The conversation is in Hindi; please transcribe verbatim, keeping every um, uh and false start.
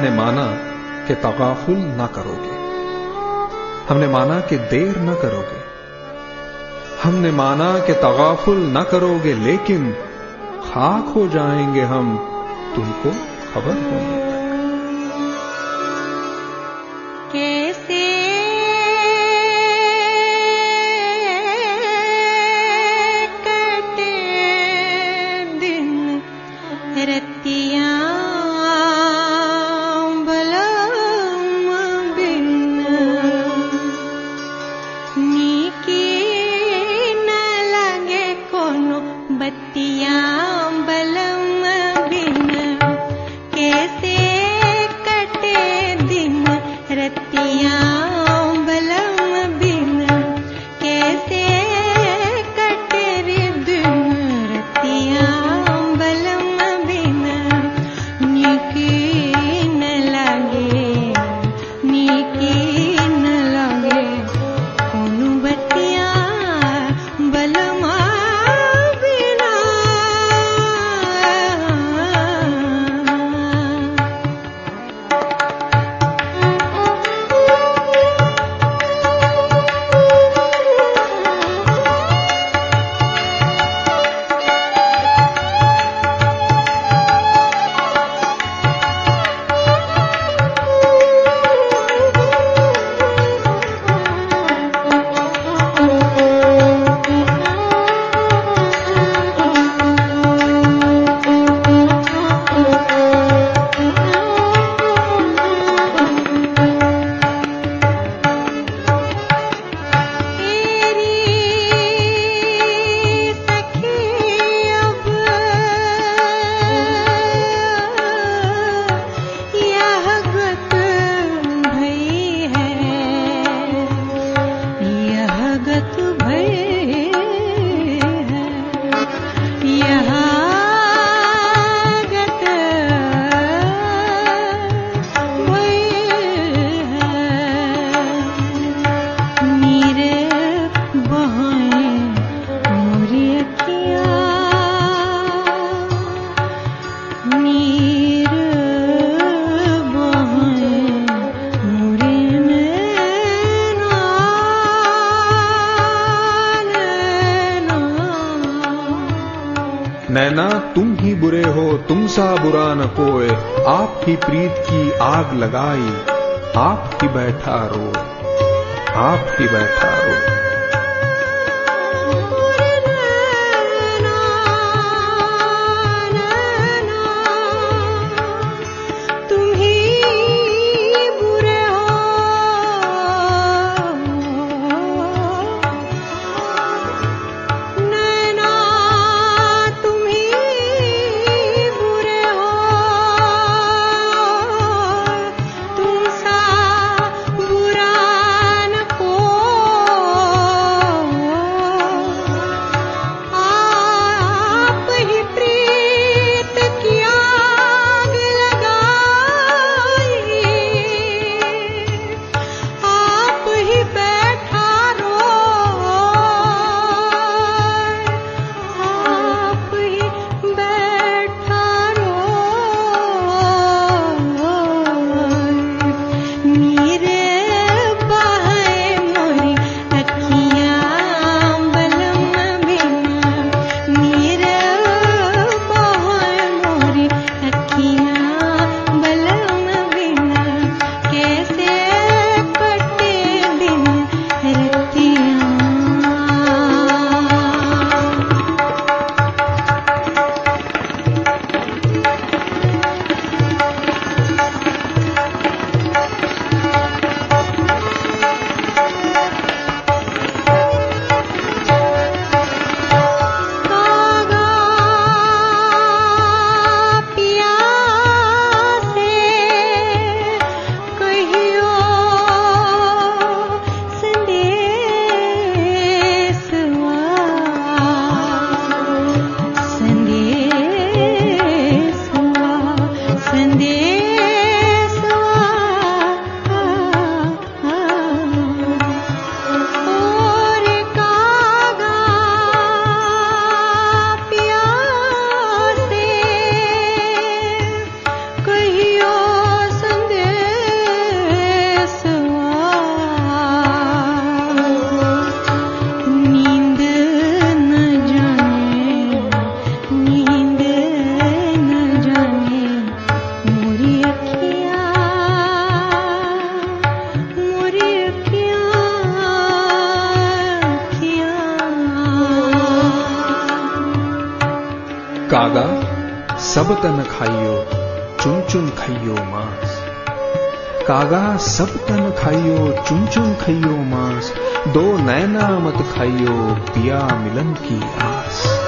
हमने माना कि तगाफुल ना करोगे, हमने माना कि देर न करोगे, हमने माना कि तगाफुल न करोगे, लेकिन खाक हो जाएंगे हम तुमको खबर होने तक। कैसे कटे दिन रतियां बलम बिन, नीकी न लगे कोनो बत्तियां बलम बिन। कैसे कटे दिन रतियां बलम बिन, कैसे कटे रे दिन रतियां बलम बिन। नीकी न लगे, नीकी न लगे कोनो बत्तियां बलमा बिना। नैना तुम ही बुरे हो, तुम सा बुरा न कोई, आप ही प्रीत की आग लगाई, आप ही बैठा रो, आप ही बैठा रो। बुरा न को कागा सब तन खाइयो चुन चुन खाइयो मांस। कागा सब तन खाइयो चुन चुन खाइयो मांस। दो नैना मत खाइयो पिया मिलन की आस।